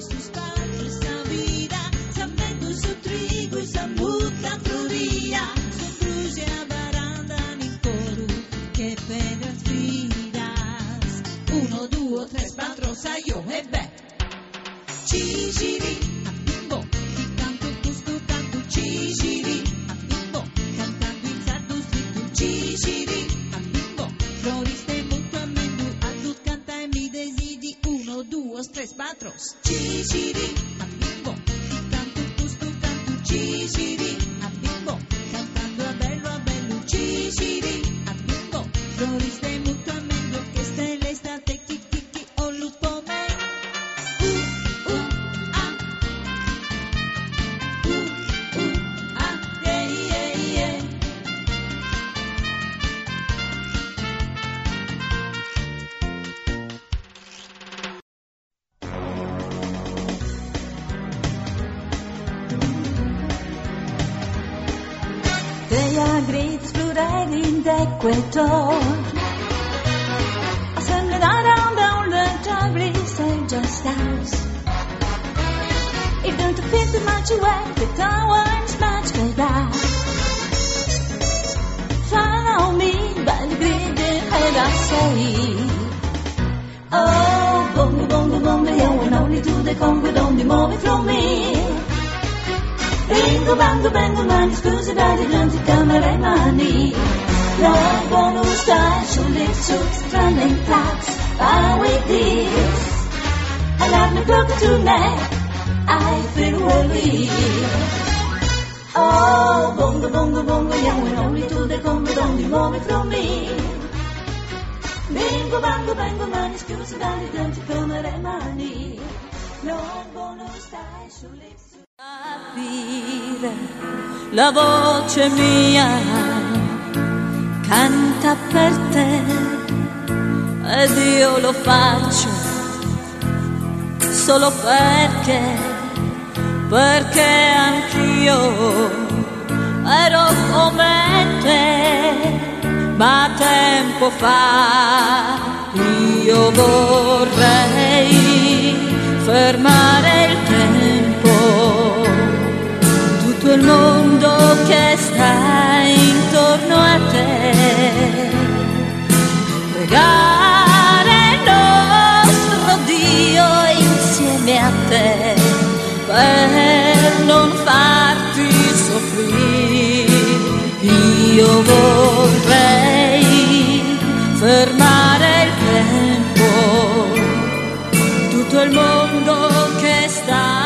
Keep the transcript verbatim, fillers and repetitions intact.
sus padres esa vida, sabendo su trigo y sa muta floria, su cruce abarandan in coro, che pedras fidas. Uno, due, tre, quattro, sai io, e beh. Ciciri, a bimbo, di canto gusto canto, ciciri, a bimbo, cantando in sardo stretto, ciciri, a bimbo, floriste molto amendo, adult canta e mi desidi, uno, due, tre, quattro, ciciri, a bimbo, di canto gusto canto, ciciri, a bimbo, cantando a bello a bello, ciciri, a bimbo, floriste molto amendo, che stelle estate, chi chi chi, o lupo me. Veia gritos floreirem de Equador, acelerar down the Jabri Soldier Stars. It don't fit the much away, the towers much better. Follow me by the grid and I say, oh, bongo, bongo, bongo, yeah, when only to the Congo, don't be moving from me. Bingo, bango, bango, mani, scusi, dai, giunti, camera e mani. Non buono stai sulle suits, rallentati, far with this. Allarme proprio to me, I feel worried. Oh, bongo, bongo, bongo, yeah, when only to the Congo, don't be moving from me. Bingo, bango, bango, mani, scusi, dai, giunti, camera e mani. Non buono stai sulle suits. Capire la voce mia canta per te ed io lo faccio solo perché perché anch'io ero come te, ma tempo fa io vorrei fermare il tempo, tutto il mondo che sta intorno a te, pregare il nostro Dio insieme a te per non farti soffrire. Io vorrei fermare il tempo, tutto il mondo che sta